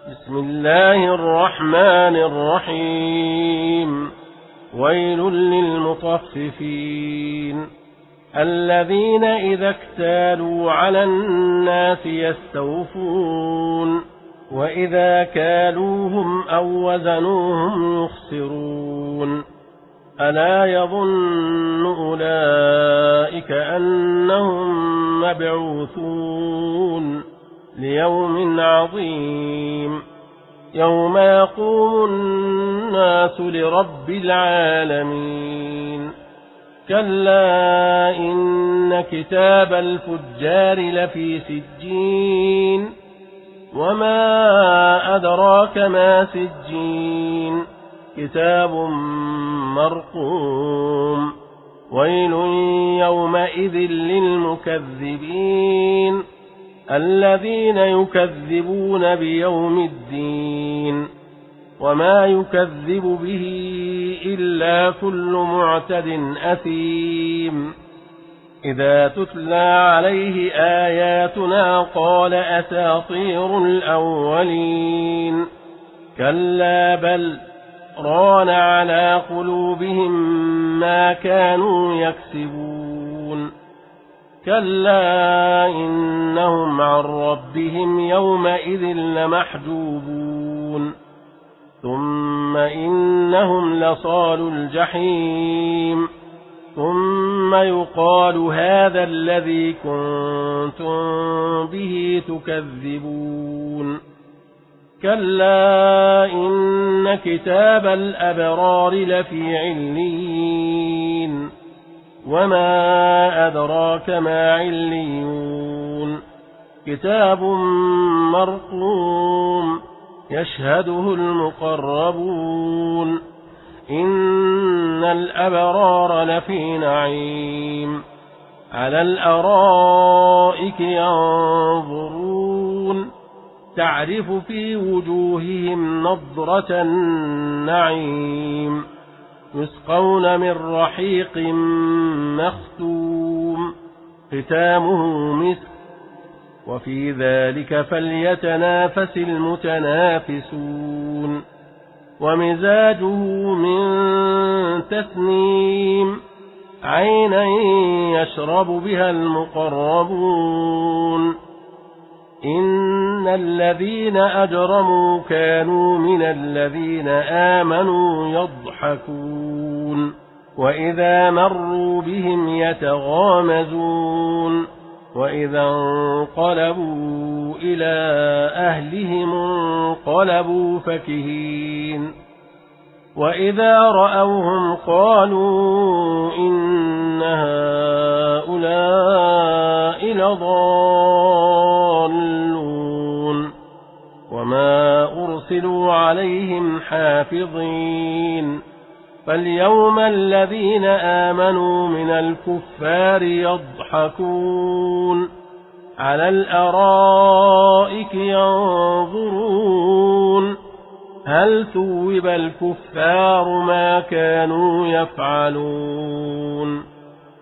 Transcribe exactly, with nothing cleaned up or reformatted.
بسم الله الرحمن الرحيم. ويل للمطففين الذين إذا اكتالوا على الناس يستوفون وإذا كالوهم أو وزنوهم يخسرون ألا يظن أولئك أنهم مبعوثون ليوم عظيم يوم يقوم الناس لرب العالمين. كلا إن كتاب الفجار لفي سجين وما أدراك ما سجين كتاب مرقوم. ويل يومئذ للمكذبين الذين يكذبون بيوم الدين وما يكذب به إلا كل معتد أثيم. إذا تتلى عليه آياتنا قال أساطير الأولين كلا بل ران على قلوبهم ما كانوا يكسبون. كلا إنهم عن ربهم يومئذ لمحجوبون ثم إنهم لصالو الجحيم ثم يقال هذا الذي كنتم به تكذبون. كلا إن كتاب الأبرار لفي عليين وما أدراك ما عليون كتاب مرقوم يشهده المقربون. إن الأبرار لفي نعيم على الأرائك ينظرون تعرف في وجوههم نضرة النعيم يسقون من رحيق مختوم ختامه مسك وفي ذلك فليتنافس المتنافسون. ومزاجه من تسنيم عينا يشرب بها المقربون. إن الذين أجرموا كانوا من الذين آمنوا يضحكون وإذا مروا بهم يتغامزون وإذا انقلبوا إلى أهلهم انقلبوا فكهين وإذا رأوهم قالوا إن هؤلاء لضالون وما أرسلوا عليهم حافظين. فاليوم الذين آمنوا من الكفار يضحكون على الأرائك ينظرون هل ثوب الكفار ما كانوا يفعلون.